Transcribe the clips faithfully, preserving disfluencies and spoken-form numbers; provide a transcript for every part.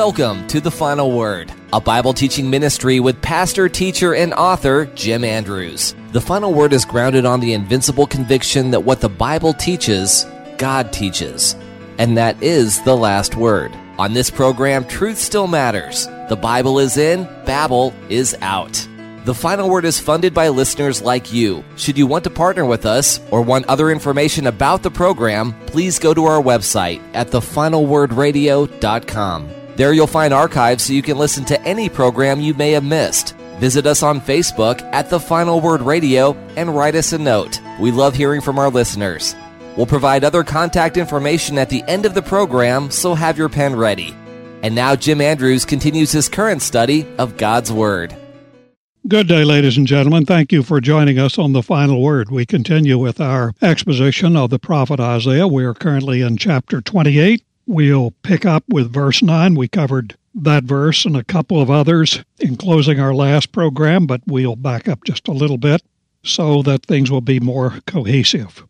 Welcome to The Final Word, a Bible teaching ministry with pastor, teacher, and author Jim Andrews. The Final Word is grounded on the invincible conviction that what the Bible teaches, God teaches, and that is the last word. On this program, truth still matters. The Bible is in, Babel is out. The Final Word is funded by listeners like you. Should you want to partner with us or want other information about the program, please go to our website at the final word radio dot com. There you'll find archives so you can listen to any program you may have missed. Visit us on Facebook at The Final Word Radio and write us a note. We love hearing from our listeners. We'll provide other contact information at the end of the program, so have your pen ready. And now Jim Andrews continues his current study of God's Word. Good day, ladies and gentlemen. Thank you for joining us on The Final Word. We continue with our exposition of the prophet Isaiah. We are currently in chapter twenty-eight. We'll pick up with verse nine. We covered that verse and a couple of others in closing our last program, but we'll back up just a little bit so that things will be more cohesive.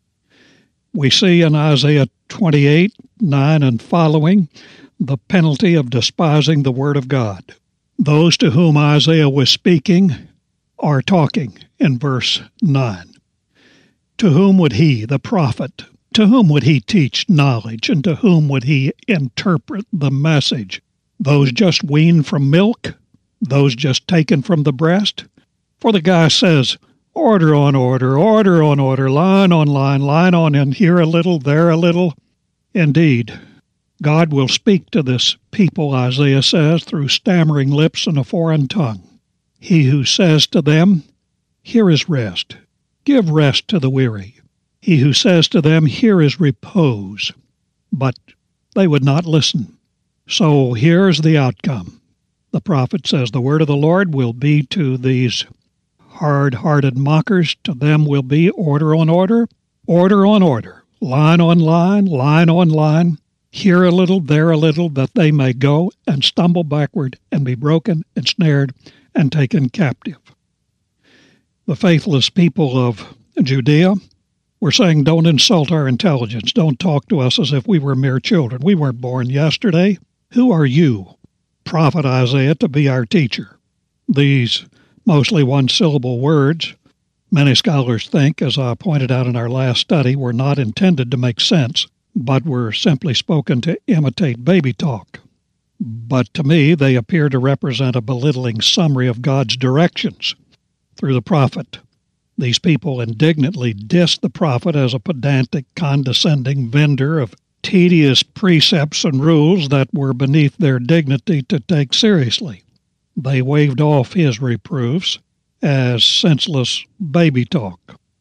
We see in Isaiah twenty-eight, nine and following the penalty of despising the Word of God. Those to whom Isaiah was speaking are talking in verse nine. To whom would he, the prophet, to whom would he teach knowledge, and to whom would he interpret the message? Those just weaned from milk? Those just taken from the breast? For the guy says, order on order, order on order, line on line, line on in, here a little, there a little. Indeed, God will speak to this people, Isaiah says, through stammering lips and a foreign tongue. He who says to them, here is rest, give rest to the weary. He who says to them, here is repose. But they would not listen. So here's the outcome. The prophet says, the word of the Lord will be to these hard-hearted mockers, to them will be order on order, order on order, line on line, line on line, here a little, there a little, that they may go and stumble backward and be broken, ensnared, and taken captive. The faithless people of Judea were saying, don't insult our intelligence, don't talk to us as if we were mere children. We weren't born yesterday. Who are you, prophet Isaiah, to be our teacher? These mostly one-syllable words, many scholars think, as I pointed out in our last study, were not intended to make sense, but were simply spoken to imitate baby talk. But to me, they appear to represent a belittling summary of God's directions through the prophet. These people indignantly dissed the prophet as a pedantic, condescending vendor of tedious precepts and rules that were beneath their dignity to take seriously. They waved off his reproofs as senseless baby talk.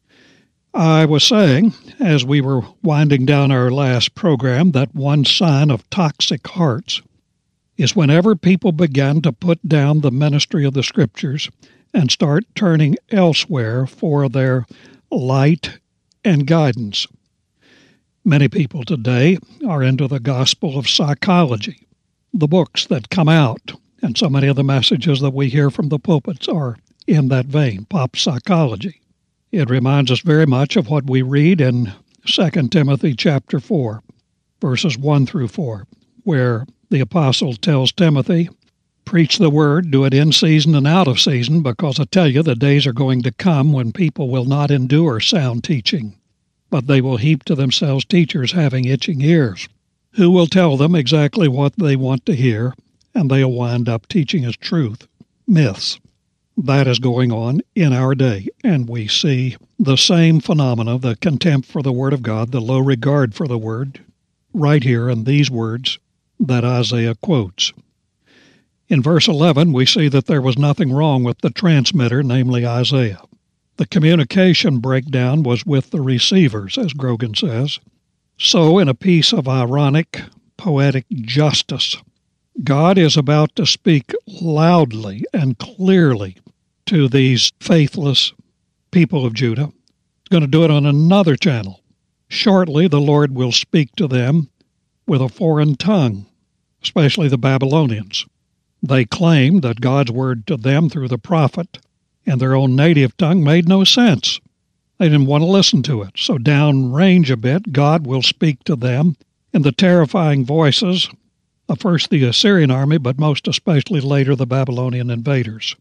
I was saying, as we were winding down our last program, that one sign of toxic hearts is whenever people begin to put down the ministry of the Scriptures and start turning elsewhere for their light and guidance. Many people today are into the gospel of psychology, the books that come out, and so many of the messages that we hear from the pulpits are in that vein, pop psychology. It reminds us very much of what we read in Second Timothy chapter four, verses one through four, where the apostle tells Timothy, preach the word, do it in season and out of season, because I tell you the days are going to come when people will not endure sound teaching, but they will heap to themselves teachers having itching ears, who will tell them exactly what they want to hear, and they'll wind up teaching as truth, myths. That is going on in our day, and we see the same phenomena, the contempt for the Word of God, the low regard for the Word, right here in these words that Isaiah quotes. In verse eleven, we see that there was nothing wrong with the transmitter, namely Isaiah. The communication breakdown was with the receivers, as Grogan says. So, in a piece of ironic, poetic justice, God is about to speak loudly and clearly to these faithless people of Judah. He's going to do it on another channel. Shortly, the Lord will speak to them with a foreign tongue, especially the Babylonians. They claimed that God's word to them through the prophet in their own native tongue made no sense. They didn't want to listen to it. So downrange a bit, God will speak to them in the terrifying voices first the Assyrian army, but most especially later the Babylonian invaders.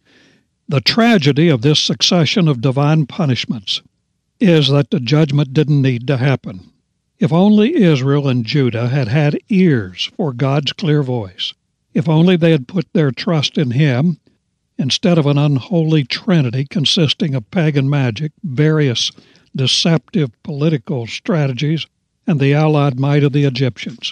The tragedy of this succession of divine punishments is that the judgment didn't need to happen. If only Israel and Judah had had ears for God's clear voice, if only they had put their trust in Him instead of an unholy trinity consisting of pagan magic, various deceptive political strategies, and the allied might of the Egyptians.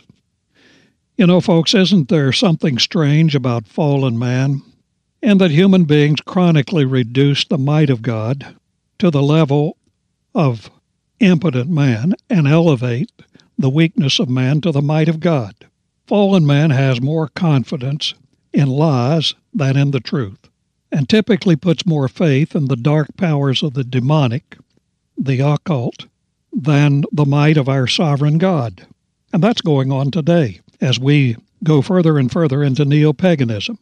You know, folks, isn't there something strange about fallen man, and that human beings chronically reduce the might of God to the level of impotent man and elevate the weakness of man to the might of God? Fallen man has more confidence in lies than in the truth, and typically puts more faith in the dark powers of the demonic, the occult, than the might of our sovereign God. And that's going on today as we go further and further into neo-paganism.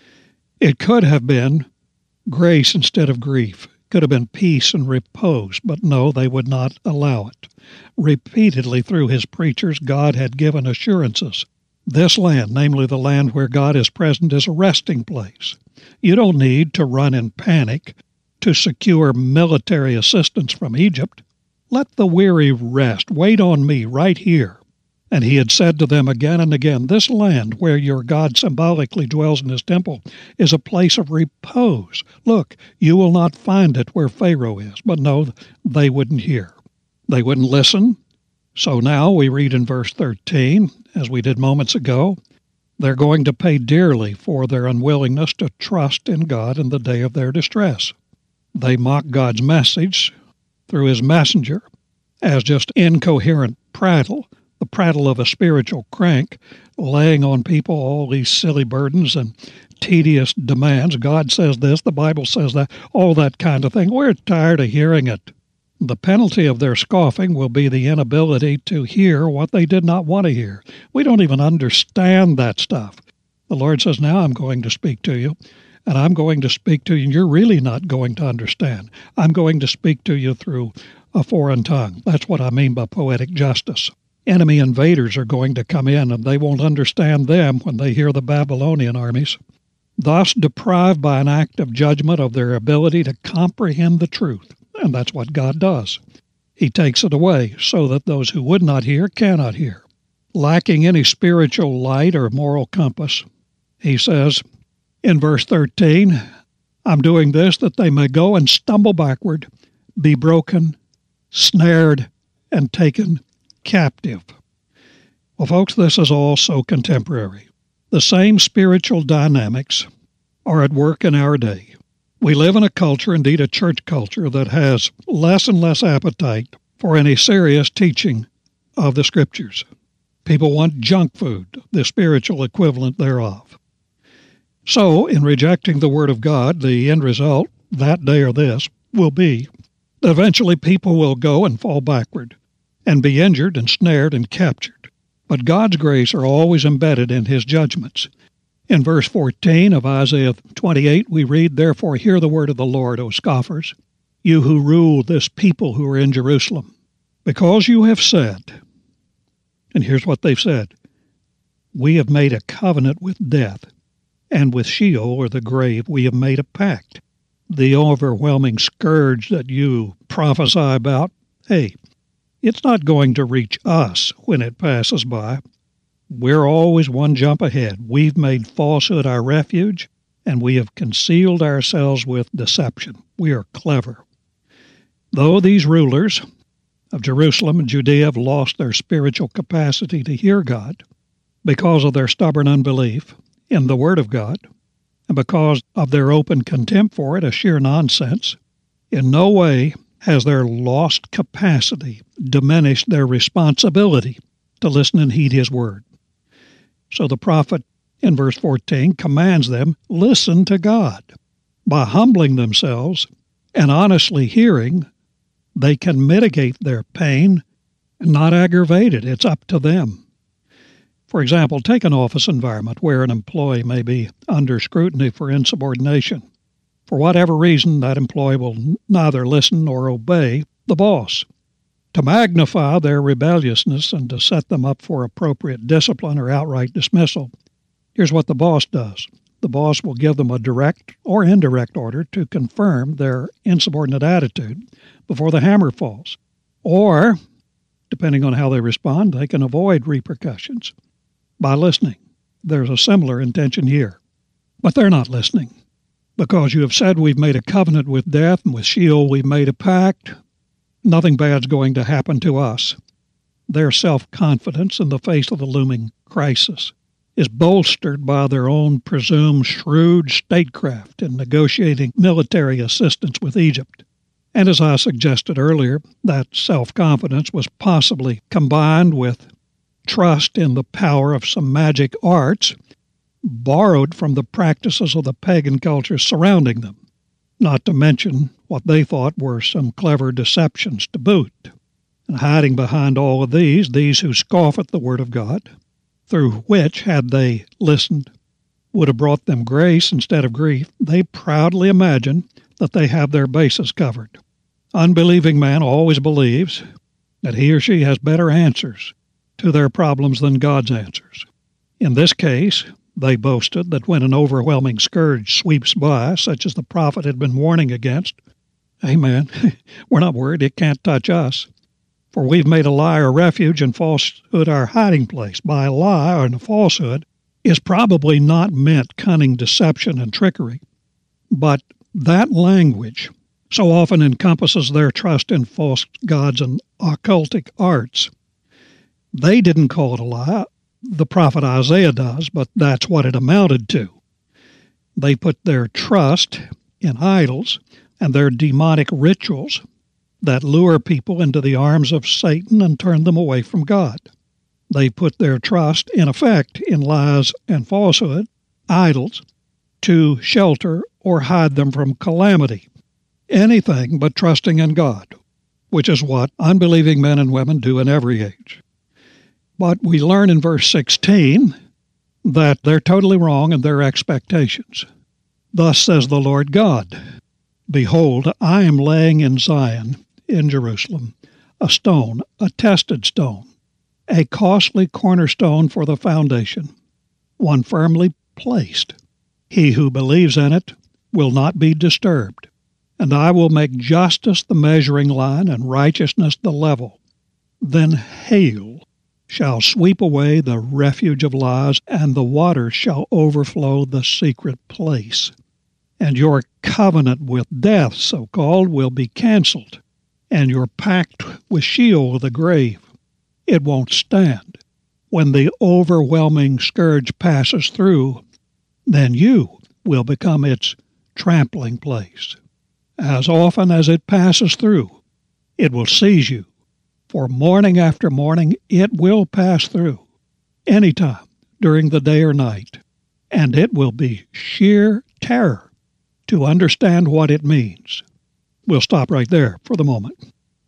It could have been grace instead of grief. Could have been peace and repose, but no, they would not allow it. Repeatedly through His preachers, God had given assurances. This land, namely the land where God is present, is a resting place. You don't need to run in panic to secure military assistance from Egypt. Let the weary rest. Wait on me right here. And He had said to them again and again, this land where your God symbolically dwells in His temple is a place of repose. Look, you will not find it where Pharaoh is. But no, they wouldn't hear. They wouldn't listen. So now we read in verse thirteen, as we did moments ago, they're going to pay dearly for their unwillingness to trust in God in the day of their distress. They mock God's message through His messenger as just incoherent prattle, the prattle of a spiritual crank, laying on people all these silly burdens and tedious demands. God says this, the Bible says that, all that kind of thing. We're tired of hearing it. The penalty of their scoffing will be the inability to hear what they did not want to hear. We don't even understand that stuff. The Lord says, now I'm going to speak to you, and I'm going to speak to you, and you're really not going to understand. I'm going to speak to you through a foreign tongue. That's what I mean by poetic justice. Enemy invaders are going to come in, and they won't understand them when they hear the Babylonian armies, thus deprived by an act of judgment of their ability to comprehend the truth. And that's what God does. He takes it away so that those who would not hear cannot hear. Lacking any spiritual light or moral compass, He says in verse thirteen, I'm doing this that they may go and stumble backward, be broken, snared, and taken captive. Well, folks, this is all so contemporary. The same spiritual dynamics are at work in our day. We live in a culture, indeed a church culture, that has less and less appetite for any serious teaching of the Scriptures. People want junk food, the spiritual equivalent thereof. So, in rejecting the Word of God, the end result, that day or this, will be that eventually people will go and fall backward and be injured and snared and captured. But God's grace are always embedded in His judgments. In verse fourteen of Isaiah twenty-eight, we read, Therefore hear the word of the Lord, O scoffers, you who rule this people who are in Jerusalem, because you have said, and here's what they've said, we have made a covenant with death, and with Sheol, or the grave, we have made a pact. The overwhelming scourge that you prophesy about, hey, it's not going to reach us when it passes by. We're always one jump ahead. We've made falsehood our refuge, and we have concealed ourselves with deception. We are clever. Though these rulers of Jerusalem and Judea have lost their spiritual capacity to hear God because of their stubborn unbelief in the Word of God, and because of their open contempt for it, a sheer nonsense, in no way has their lost capacity diminished their responsibility to listen and heed His Word. So the prophet in verse fourteen commands them, listen to God. By humbling themselves and honestly hearing, they can mitigate their pain and not aggravate it. It's up to them. For example, take an office environment where an employee may be under scrutiny for insubordination. For whatever reason, that employee will neither listen nor obey the boss. To magnify their rebelliousness and to set them up for appropriate discipline or outright dismissal, here's what the boss does. The boss will give them a direct or indirect order to confirm their insubordinate attitude before the hammer falls. Or, depending on how they respond, they can avoid repercussions by listening. There's a similar intention here. But they're not listening. Because you have said we've made a covenant with death, and with Sheol we've made a pact, nothing bad's going to happen to us. Their self-confidence in the face of the looming crisis is bolstered by their own presumed shrewd statecraft in negotiating military assistance with Egypt. And as I suggested earlier, that self-confidence was possibly combined with trust in the power of some magic arts borrowed from the practices of the pagan culture surrounding them, not to mention what they thought were some clever deceptions to boot. And hiding behind all of these, these who scoff at the Word of God, through which, had they listened, would have brought them grace instead of grief, they proudly imagine that they have their bases covered. Unbelieving man always believes that he or she has better answers to their problems than God's answers. In this case, they boasted that when an overwhelming scourge sweeps by, such as the prophet had been warning against, hey man, we're not worried, it can't touch us. For we've made a lie our refuge and falsehood our hiding place. By a lie and a falsehood is probably not meant cunning deception and trickery, but that language so often encompasses their trust in false gods and occultic arts. They didn't call it a lie. The prophet Isaiah does, but that's what it amounted to. They put their trust in idols and their demonic rituals that lure people into the arms of Satan and turn them away from God. They put their trust, in effect, in lies and falsehood, idols, to shelter or hide them from calamity. Anything but trusting in God, which is what unbelieving men and women do in every age. But we learn in verse sixteen that they're totally wrong in their expectations. Thus says the Lord God, Behold, I am laying in Zion, in Jerusalem, a stone, a tested stone, a costly cornerstone for the foundation, one firmly placed. He who believes in it will not be disturbed. And I will make justice the measuring line and righteousness the level. Then hail shall sweep away the refuge of lies, and the waters shall overflow the secret place. And your covenant with death, so-called, will be canceled, and your pact with Sheol, the grave, it won't stand. When the overwhelming scourge passes through, then you will become its trampling place. As often as it passes through, it will seize you. For morning after morning, it will pass through, anytime, during the day or night, and it will be sheer terror to understand what it means. We'll stop right there for the moment.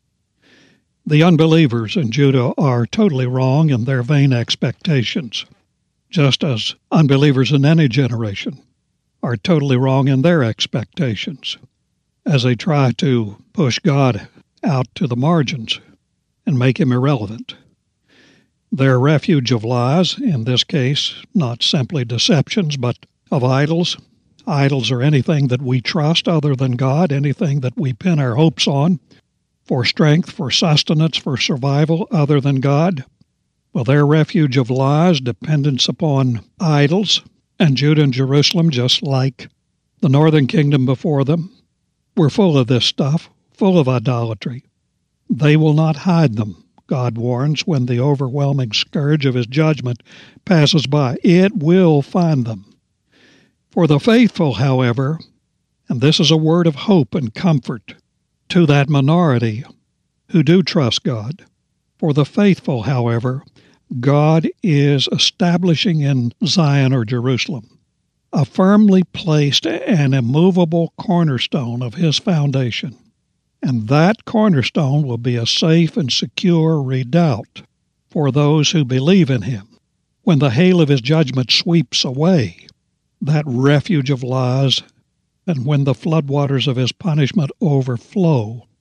The unbelievers in Judah are totally wrong in their vain expectations, just as unbelievers in any generation are totally wrong in their expectations, as they try to push God out to the margins and make him irrelevant. Their refuge of lies, in this case, not simply deceptions, but of idols. Idols are anything that we trust other than God, anything that we pin our hopes on for strength, for sustenance, for survival other than God. Well, their refuge of lies, dependence upon idols, and Judah and Jerusalem, just like the northern kingdom before them, were full of this stuff, full of idolatry. They will not hide them, God warns, when the overwhelming scourge of his judgment passes by. It will find them. For the faithful, however, and this is a word of hope and comfort to that minority who do trust God, for the faithful, however, God is establishing in Zion or Jerusalem a firmly placed and immovable cornerstone of his foundation. And that cornerstone will be a safe and secure redoubt for those who believe in him. When the hail of his judgment sweeps away that refuge of lies, and when the floodwaters of his punishment overflow,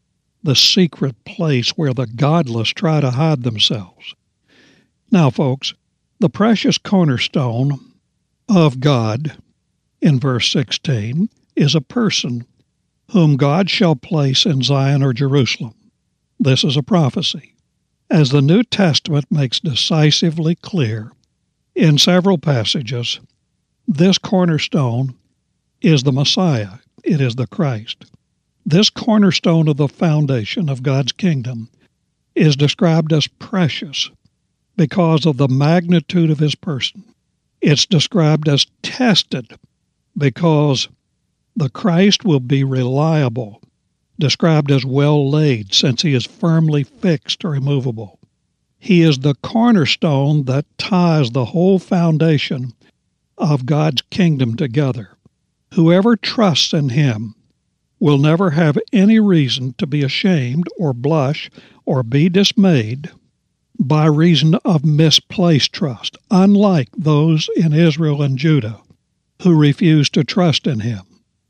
the secret place where the godless try to hide themselves. Now, folks, the precious cornerstone of God in verse sixteen is a person whom God shall place in Zion or Jerusalem. This is a prophecy. As the New Testament makes decisively clear in several passages, this cornerstone is the Messiah. It is the Christ. This cornerstone of the foundation of God's kingdom is described as precious because of the magnitude of his person. It's described as tested because the Christ will be reliable, described as well laid since he is firmly fixed or immovable. He is the cornerstone that ties the whole foundation of God's kingdom together. Whoever trusts in him will never have any reason to be ashamed or blush or be dismayed by reason of misplaced trust, unlike those in Israel and Judah who refused to trust in him.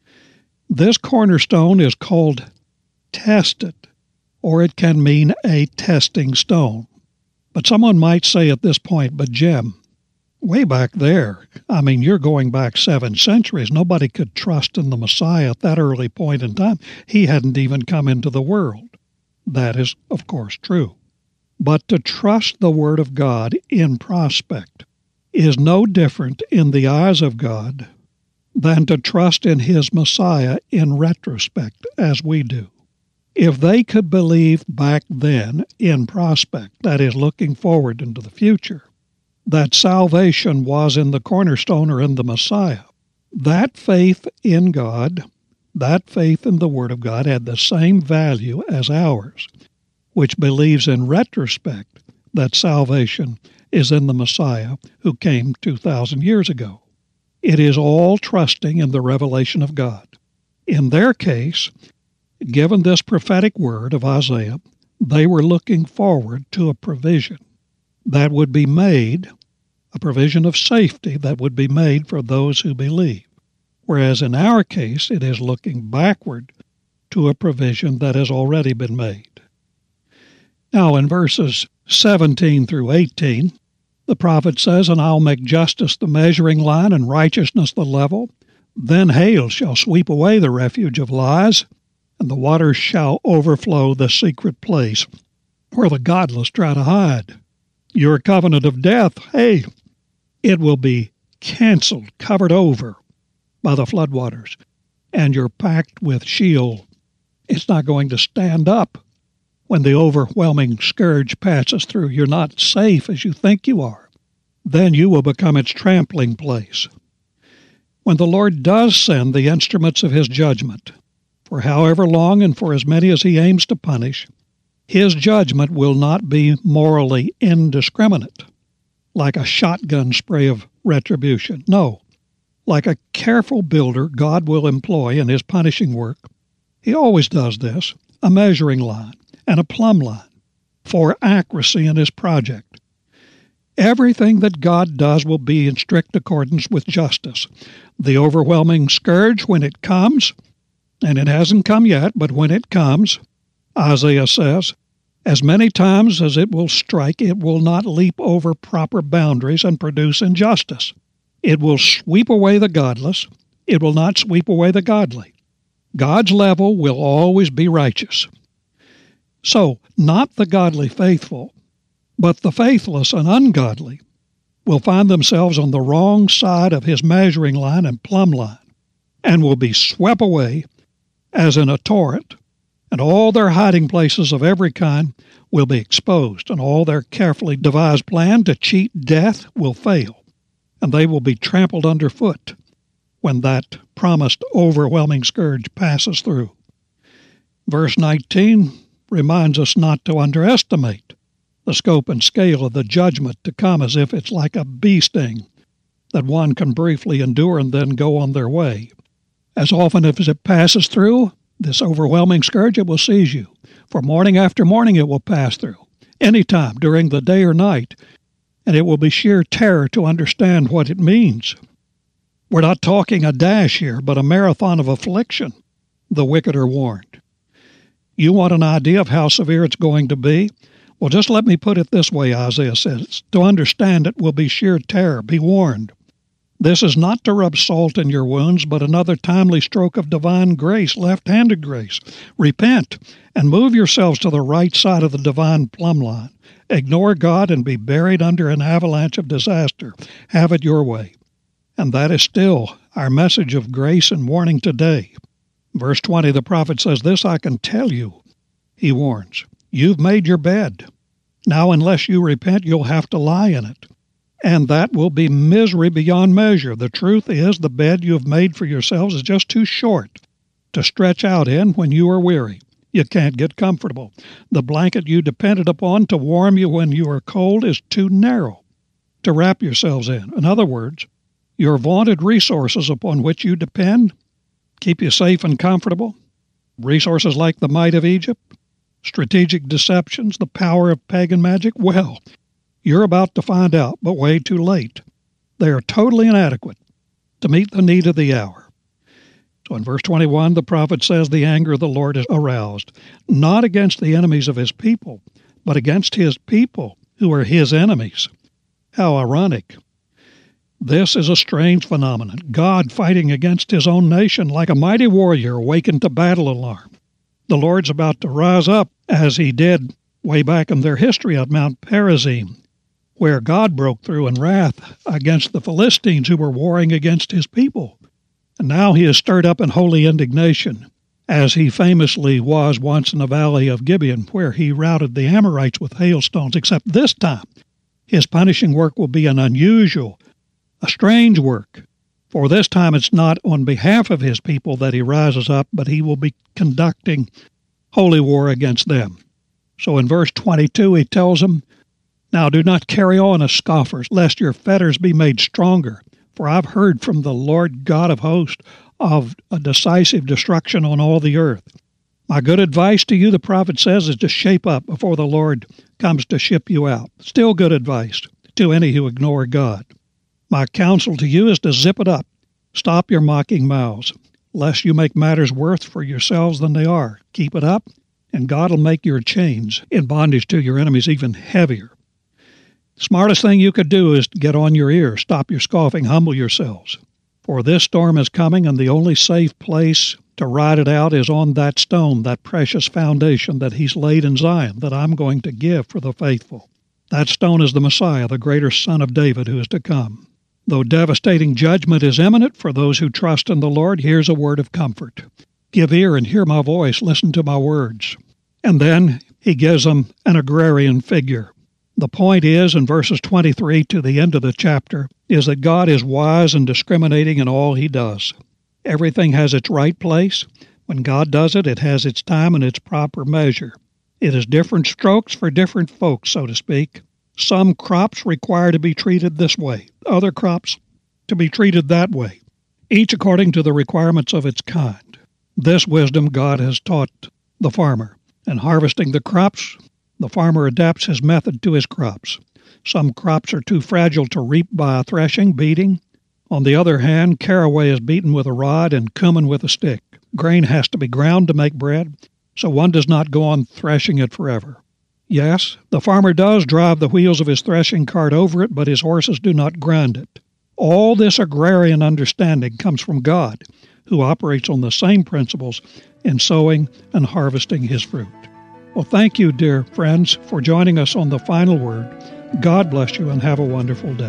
This cornerstone is called tested, or it can mean a testing stone. But someone might say at this point, but Jim, way back there, I mean, you're going back seven centuries. Nobody could trust in the Messiah at that early point in time. He hadn't even come into the world. That is, of course, true. But to trust the Word of God in prospect is no different in the eyes of God than to trust in his Messiah in retrospect, as we do. If they could believe back then in prospect, that is, looking forward into the future, that salvation was in the cornerstone or in the Messiah, that faith in God, that faith in the Word of God had the same value as ours, which believes in retrospect that salvation is in the Messiah who came two thousand years ago. It is all trusting in the revelation of God. In their case, given this prophetic word of Isaiah, they were looking forward to a provision that would be made, a provision of safety that would be made for those who believe. Whereas in our case, it is looking backward to a provision that has already been made. Now, in verses seventeen through eighteen, the prophet says, "And I'll make justice the measuring line and righteousness the level. Then hail shall sweep away the refuge of lies, and the waters shall overflow the secret place where the godless try to hide. Your covenant of death, hey, it will be canceled, covered over by the floodwaters. And your pact with Sheol, it's not going to stand up when the overwhelming scourge passes through. You're not safe as you think you are. Then you will become its trampling place. When the Lord does send the instruments of his judgment, for however long and for as many as he aims to punish, his judgment will not be morally indiscriminate, like a shotgun spray of retribution. No, like a careful builder God will employ in his punishing work. He always does this, a measuring line and a plumb line for accuracy in his project. Everything that God does will be in strict accordance with justice. The overwhelming scourge, when it comes, and it hasn't come yet, but when it comes, Isaiah says, as many times as it will strike, it will not leap over proper boundaries and produce injustice. It will sweep away the godless. It will not sweep away the godly. God's level will always be righteous. So, not the godly faithful, but the faithless and ungodly will find themselves on the wrong side of his measuring line and plumb line, and will be swept away as in a torrent, and all their hiding places of every kind will be exposed, and all their carefully devised plan to cheat death will fail, and they will be trampled underfoot when that promised overwhelming scourge passes through. Verse nineteen reminds us not to underestimate the scope and scale of the judgment to come, as if it's like a bee sting that one can briefly endure and then go on their way. As often as it passes through, this overwhelming scourge, it will seize you. For morning after morning it will pass through, any time during the day or night, and it will be sheer terror to understand what it means. We're not talking a dash here, but a marathon of affliction, the wicked are warned. You want an idea of how severe it's going to be? Well, just let me put it this way, Isaiah says. To understand it will be sheer terror. Be warned. This is not to rub salt in your wounds, but another timely stroke of divine grace, left-handed grace. Repent and move yourselves to the right side of the divine plumb line. Ignore God and be buried under an avalanche of disaster. Have it your way. And that is still our message of grace and warning today. Verse twenty, the prophet says, "This I can tell you," he warns. "You've made your bed. Now, unless you repent, you'll have to lie in it. And that will be misery beyond measure. The truth is, the bed you have made for yourselves is just too short to stretch out in when you are weary. You can't get comfortable. The blanket you depended upon to warm you when you are cold is too narrow to wrap yourselves in. In other words, your vaunted resources upon which you depend keep you safe and comfortable. Resources like the might of Egypt, strategic deceptions, the power of pagan magic. Well, you're about to find out, but way too late. They are totally inadequate to meet the need of the hour. So in verse twenty-one, the prophet says the anger of the Lord is aroused, not against the enemies of his people, but against his people who are his enemies. How ironic. This is a strange phenomenon. God fighting against his own nation like a mighty warrior awakened to battle alarm. The Lord's about to rise up as he did way back in their history at Mount Perazim, where God broke through in wrath against the Philistines who were warring against his people. And now he is stirred up in holy indignation, as he famously was once in the valley of Gibeon, where he routed the Amorites with hailstones, except this time his punishing work will be an unusual, a strange work. For this time it's not on behalf of his people that he rises up, but he will be conducting holy war against them. So in verse twenty-two he tells them, "Now do not carry on as scoffers, lest your fetters be made stronger. For I've heard from the Lord God of hosts of a decisive destruction on all the earth. My good advice to you," the prophet says, "is to shape up before the Lord comes to ship you out." Still good advice to any who ignore God. "My counsel to you is to zip it up. Stop your mocking mouths, lest you make matters worse for yourselves than they are. Keep it up, and God will make your chains in bondage to your enemies even heavier." Smartest thing you could do is to get on your ears, stop your scoffing, humble yourselves. For this storm is coming, and the only safe place to ride it out is on that stone, that precious foundation that he's laid in Zion, that I'm going to give for the faithful. That stone is the Messiah, the greater Son of David who is to come. Though devastating judgment is imminent for those who trust in the Lord, here's a word of comfort. Give ear and hear my voice, listen to my words. And then he gives them an agrarian figure. The point is, in verses twenty-three to the end of the chapter, is that God is wise and discriminating in all he does. Everything has its right place. When God does it, it has its time and its proper measure. It is different strokes for different folks, so to speak. Some crops require to be treated this way, other crops to be treated that way, each according to the requirements of its kind. This wisdom God has taught the farmer. In harvesting the crops, the farmer adapts his method to his crops. Some crops are too fragile to reap by threshing, beating. On the other hand, caraway is beaten with a rod and cumin with a stick. Grain has to be ground to make bread, so one does not go on threshing it forever. Yes, the farmer does drive the wheels of his threshing cart over it, but his horses do not grind it. All this agrarian understanding comes from God, who operates on the same principles in sowing and harvesting his fruit. Well, thank you, dear friends, for joining us on The Final Word. God bless you and have a wonderful day.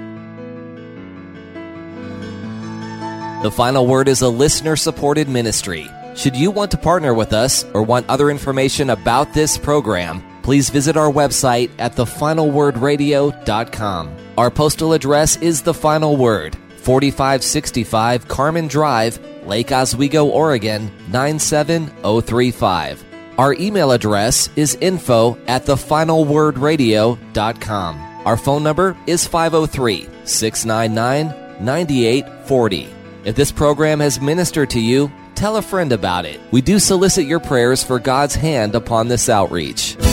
The Final Word is a listener-supported ministry. Should you want to partner with us or want other information about this program, please visit our website at the final word radio dot com. Our postal address is The Final Word, forty-five sixty-five Carmen Drive, Lake Oswego, Oregon, nine seven zero three five. Our email address is info at the final word radio dot com. Our phone number is five oh three, six nine nine, nine eight four oh. If this program has ministered to you, tell a friend about it. We do solicit your prayers for God's hand upon this outreach.